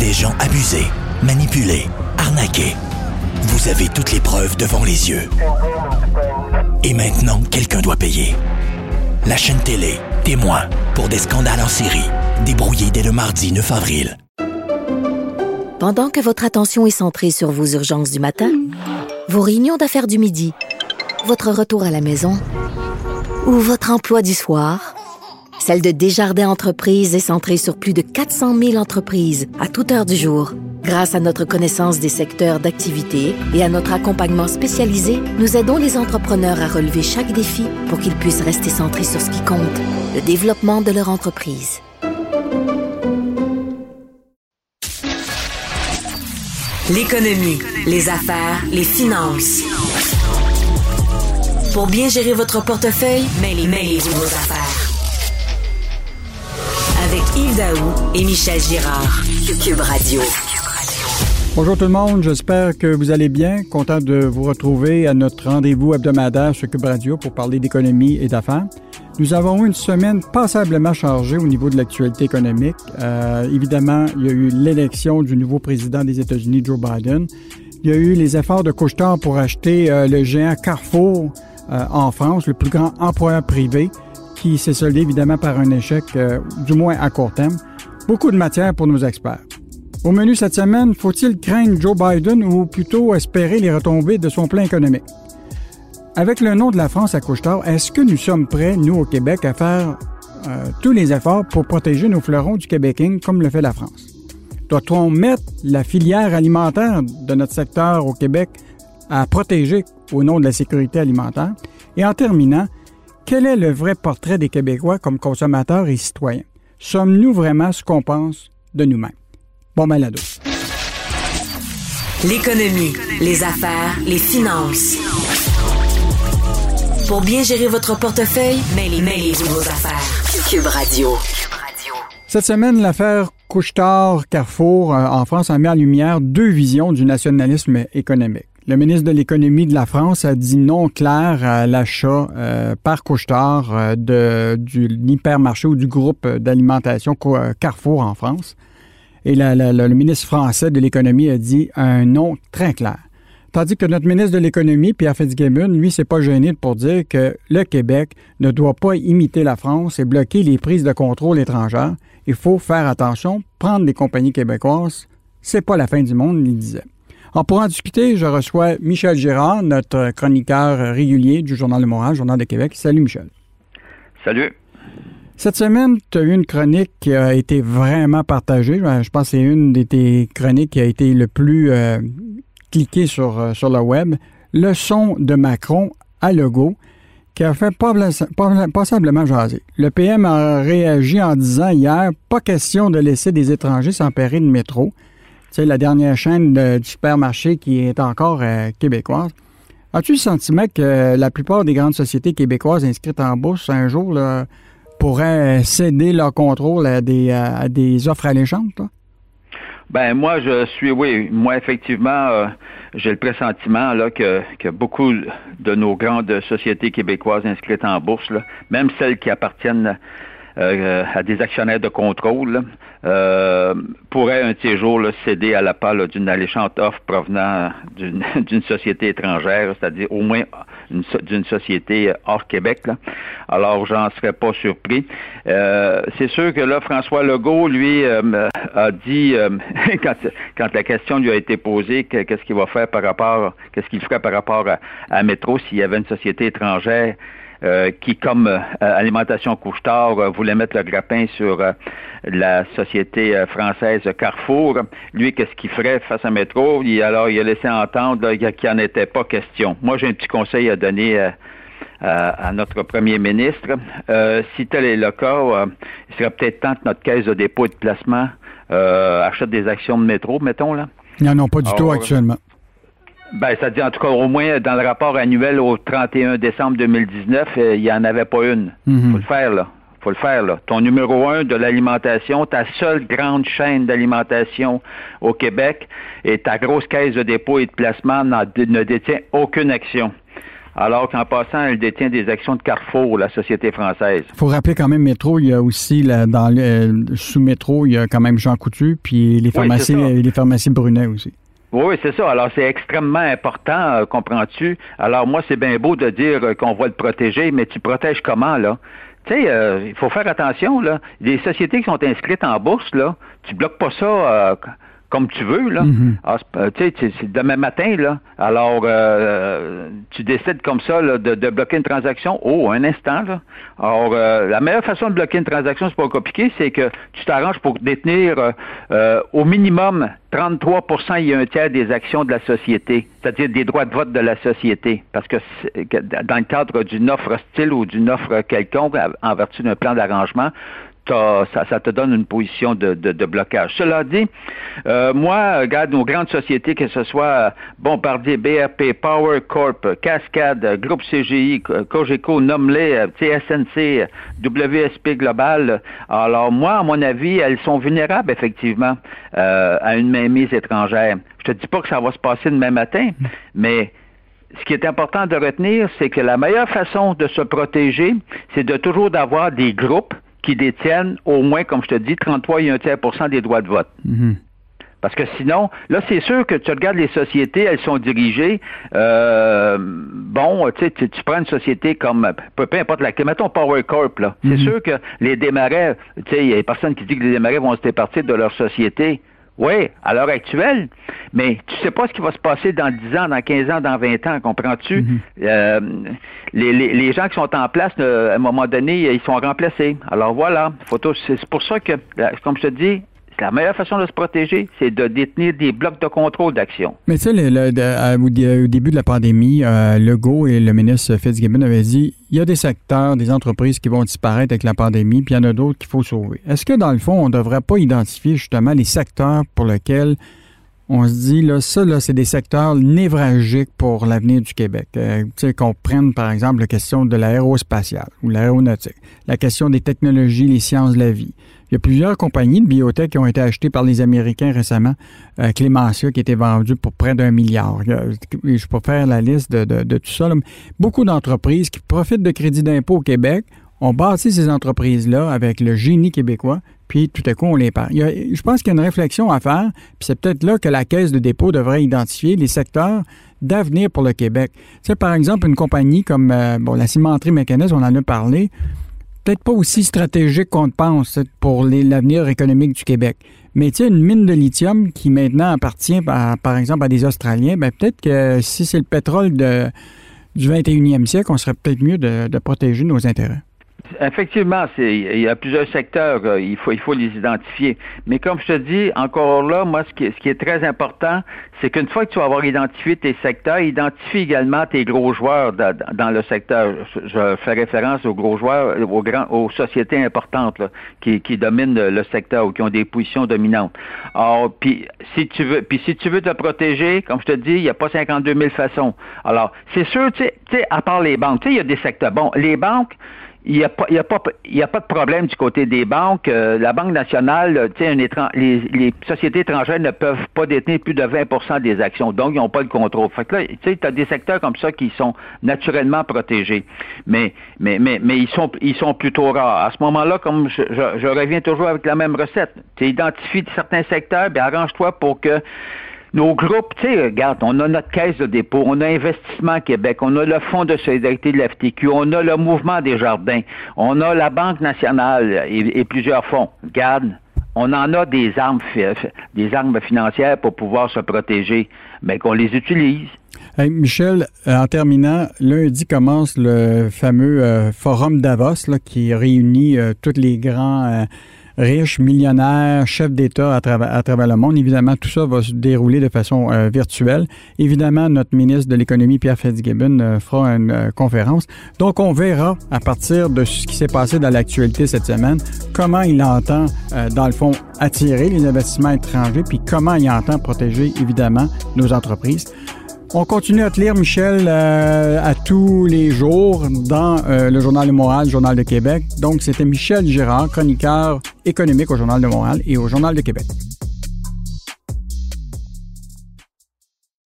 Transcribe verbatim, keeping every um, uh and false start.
des gens abusés, manipulés, arnaqués. Vous avez toutes les preuves devant les yeux. Et maintenant, quelqu'un doit payer. La chaîne télé, témoin, pour des scandales en série, débrouillés dès le mardi neuf avril. Pendant que votre attention est centrée sur vos urgences du matin, vos réunions d'affaires du midi, votre retour à la maison ou votre emploi du soir, celle de Desjardins Entreprises est centrée sur plus de quatre cent mille entreprises à toute heure du jour. Grâce à notre connaissance des secteurs d'activité et à notre accompagnement spécialisé, nous aidons les entrepreneurs à relever chaque défi pour qu'ils puissent rester centrés sur ce qui compte, le développement de leur entreprise. L'économie, les affaires, les finances. Pour bien gérer votre portefeuille, mêlez, mêlez-vous vos affaires. Avec Yves Daou et Michel Girard. Cube Radio. Bonjour tout le monde, j'espère que vous allez bien. Content de vous retrouver à notre rendez-vous hebdomadaire sur Cube Radio pour parler d'économie et d'affaires. Nous avons eu une semaine passablement chargée au niveau de l'actualité économique. Euh, évidemment, il y a eu l'élection du nouveau président des États-Unis, Joe Biden. Il y a eu les efforts de Couche-Tard pour acheter euh, le géant Carrefour euh, en France, le plus grand employeur privé, qui s'est soldé évidemment par un échec, euh, du moins à court terme. Beaucoup de matière pour nos experts. Au menu cette semaine, faut-il craindre Joe Biden ou plutôt espérer les retombées de son plan économique? Avec le nom de la France à Couche-Tard, est-ce que nous sommes prêts, nous, au Québec, à faire euh, tous les efforts pour protéger nos fleurons du Québécois comme le fait la France? Doit-on mettre la filière alimentaire de notre secteur au Québec à protéger au nom de la sécurité alimentaire? Et en terminant, quel est le vrai portrait des Québécois comme consommateurs et citoyens? Sommes-nous vraiment ce qu'on pense de nous-mêmes? Bon balado. L'économie, les affaires, les finances. Pour bien gérer votre portefeuille, mêlez, mêlez-vous vos affaires. Cube Radio. Cette semaine, l'affaire Couche-Tard-Carrefour euh, en France a mis en lumière deux visions du nationalisme économique. Le ministre de l'Économie de la France a dit non clair à l'achat euh, par Couche-Tard euh, de, du l'hypermarché ou du groupe d'alimentation Carrefour en France. Et la, la, la, le ministre français de l'Économie a dit un non très clair. Tandis que notre ministre de l'Économie, Pierre Fitzgibbon, lui, s'est pas gêné pour dire que le Québec ne doit pas imiter la France et bloquer les prises de contrôle étrangères. Il faut faire attention, prendre des compagnies québécoises, c'est pas la fin du monde, il disait. Alors, pour en discuter, je reçois Michel Girard, notre chroniqueur régulier du Journal de Montréal, Journal de Québec. Salut, Michel. Salut. Cette semaine, tu as eu une chronique qui a été vraiment partagée. Je pense que c'est une de tes chroniques qui a été le plus euh, cliquée sur, euh, sur le web. Leçon de Macron à Legault, qui a fait passablement jaser. Le P M a réagi en disant hier, pas question de laisser des étrangers s'emparer de métro. Tu sais, la dernière chaîne de, du supermarché qui est encore euh, québécoise. As-tu le sentiment que la plupart des grandes sociétés québécoises inscrites en bourse un jour là, pourraient céder leur contrôle à des, à des offres alléchantes, toi? Ben moi, je suis, oui, moi, effectivement, euh, j'ai le pressentiment là que, que beaucoup de nos grandes sociétés québécoises inscrites en bourse, là, même celles qui appartiennent euh, à des actionnaires de contrôle, là, euh, pourraient un de ces jours là, céder à l'appât là, d'une alléchante offre provenant d'une, d'une société étrangère, c'est-à-dire au moins une, d'une société hors Québec. Là. Alors, j'en serais pas surpris. Euh, c'est sûr que là, François Legault, lui, euh, a dit, euh, quand, quand la question lui a été posée, que, qu'est-ce qu'il va faire par rapport, qu'est-ce qu'il ferait par rapport à, à Métro s'il y avait une société étrangère Euh, qui, comme euh, Alimentation Couche-Tard, euh, voulait mettre le grappin sur euh, la société euh, française Carrefour. Lui, qu'est-ce qu'il ferait face à Métro? Il, alors, il a laissé entendre là, qu'il n'en était pas question. Moi, j'ai un petit conseil à donner euh, à, à notre premier ministre. Euh, si tel est le cas, euh, il serait peut-être temps que notre caisse de dépôt et de placement euh, achète des actions de Métro, mettons, là. Ils n'en ont pas du alors, tout actuellement. Ben, ça dit en tout cas au moins dans le rapport annuel au trente et un décembre deux mille dix-neuf, euh, il n'y en avait pas une. Mm-hmm. Faut le faire, là. Faut le faire, là. Ton numéro un de l'alimentation, ta seule grande chaîne d'alimentation au Québec et ta grosse caisse de dépôt et de placement ne détient aucune action. alors qu'en passant, elle détient des actions de Carrefour, la société française. Il faut rappeler quand même Métro, il y a aussi, là, dans le, sous Métro, il y a quand même Jean Coutu, puis les pharmacies, oui, les pharmacies Brunet aussi. Oui, c'est ça. Alors, c'est extrêmement important, euh, comprends-tu? Alors, moi, c'est bien beau de dire euh, qu'on va le protéger, mais tu protèges comment, là? Tu sais, euh, il faut faire attention, là. Les sociétés qui sont inscrites en bourse, là, tu bloques pas ça euh, comme tu veux, là. Mm-hmm. Alors, tu sais, c'est demain matin, là. Alors, euh, tu décides comme ça, là, de, de bloquer une transaction. Oh, un instant, là. Alors, euh, la meilleure façon de bloquer une transaction, c'est pas compliqué, c'est que tu t'arranges pour détenir euh, euh, au minimum trente-trois pour cent, il y a un tiers des actions de la société, c'est-à-dire des droits de vote de la société. Parce que, que dans le cadre d'une offre hostile ou d'une offre quelconque, en vertu d'un plan d'arrangement, Ça, ça te donne une position de, de, de blocage. Cela dit, euh, moi, regarde nos grandes sociétés, que ce soit Bombardier, B R P, Power Corp, Cascade, Groupe C G I, Cogeco, nomme-les, S N C, W S P Global. Alors moi, à mon avis, elles sont vulnérables, effectivement, euh, à une mainmise étrangère. Je te dis pas que ça va se passer demain matin, mais ce qui est important de retenir, c'est que la meilleure façon de se protéger, c'est de toujours d'avoir des groupes qui détiennent au moins, comme je te dis, trente-trois et un tiers pour cent des droits de vote. Mm-hmm. Parce que sinon, là, c'est sûr que tu regardes les sociétés, elles sont dirigées, euh, bon, tu sais, tu, tu prends une société comme, peu, peu importe laquelle, mettons Power Corp, là. Mm-hmm. C'est sûr que les démarrais, tu sais, il y a personne qui dit que les démarrais vont se départir de leur société. Oui, à l'heure actuelle, mais tu sais pas ce qui va se passer dans dix ans, dans quinze ans, dans vingt ans, comprends-tu? Mm-hmm. Euh, les, les, les gens qui sont en place, euh, à un moment donné, ils sont remplacés. Alors voilà, photo, c'est pour ça que, comme je te dis, la meilleure façon de se protéger, c'est de détenir des blocs de contrôle d'action. Mais tu sais, le, le, de, au début de la pandémie, euh, Legault et le ministre Fitzgibbon avaient dit il y a des secteurs, des entreprises qui vont disparaître avec la pandémie, puis il y en a d'autres qu'il faut sauver. Est-ce que, dans le fond, on ne devrait pas identifier justement les secteurs pour lesquels on se dit, là, ça, là, c'est des secteurs névralgiques pour l'avenir du Québec. Euh, tu sais, qu'on prenne, par exemple, la question de l'aérospatiale ou l'aéronautique, la question des technologies, les sciences de la vie. Il y a plusieurs compagnies de biotech qui ont été achetées par les Américains récemment. Euh, Clémentia, qui était vendue pour près d'un milliard. Je peux faire la liste de, de, de tout ça. Là. Beaucoup d'entreprises qui profitent de crédits d'impôt au Québec ont bâti ces entreprises-là avec le génie québécois, puis tout à coup, on les perd. Il y a, je pense qu'il y a une réflexion à faire, puis c'est peut-être là que la Caisse de dépôt devrait identifier les secteurs d'avenir pour le Québec. Tu sais, par exemple, une compagnie comme euh, bon, la cimenterie Mécanès, on en a parlé, peut-être pas aussi stratégique qu'on le pense pour les, l'avenir économique du Québec. Mais tu sais, une mine de lithium qui maintenant appartient, à, par exemple, à des Australiens, bien peut-être que si c'est le pétrole de, du vingt et unième siècle, on serait peut-être mieux de, de protéger nos intérêts. Effectivement, c'est, il y a plusieurs secteurs, euh, il faut il faut les identifier. Mais comme je te dis, encore là, moi, ce qui est, ce qui est très important, c'est qu'une fois que tu vas avoir identifié tes secteurs, identifie également tes gros joueurs de, dans le secteur. Je, je fais référence aux gros joueurs, aux grands, aux sociétés importantes là, qui, qui dominent le secteur ou qui ont des positions dominantes. Alors, puis si tu veux, puis si tu veux te protéger, comme je te dis, il n'y a pas cinquante-deux mille façons. Alors, c'est sûr, tu sais, à part les banques, tu sais, il y a des secteurs. Bon, les banques. Il n'y a pas, il y a pas, il y a pas de problème du côté des banques. Euh, la Banque nationale, tu sais, un étran- les, les sociétés étrangères ne peuvent pas détenir plus de vingt pour cent des actions, donc ils n'ont pas le contrôle. Fait que là, tu sais, tu as des secteurs comme ça qui sont naturellement protégés, mais, mais, mais, mais ils sont, ils sont plutôt rares. À ce moment-là, comme je, je, je reviens toujours avec la même recette, tu identifies certains secteurs, bien arrange-toi pour que nos groupes, tu sais, regarde, on a notre caisse de dépôt, on a Investissement Québec, on a le Fonds de solidarité de la F T Q, on a le Mouvement des Jardins, on a la Banque nationale et, et plusieurs fonds. Regarde, on en a des armes, des armes financières pour pouvoir se protéger, mais qu'on les utilise. Hey, Michel, en terminant, lundi commence le fameux euh, Forum Davos là, qui réunit euh, tous les grands euh, riches, millionnaires, chefs d'État à travers, à travers le monde. Évidemment, tout ça va se dérouler de façon euh, virtuelle. Évidemment, notre ministre de l'Économie, Pierre Fitzgibbon, euh, fera une euh, conférence. Donc, on verra, à partir de ce qui s'est passé dans l'actualité cette semaine, comment il entend, euh, dans le fond, attirer les investissements étrangers, puis comment il entend protéger, évidemment, nos entreprises. On continue à te lire, Michel, euh, à tous les jours dans euh, le Journal de Montréal, le Journal de Québec. Donc, c'était Michel Girard, chroniqueur économique au Journal de Montréal et au Journal de Québec.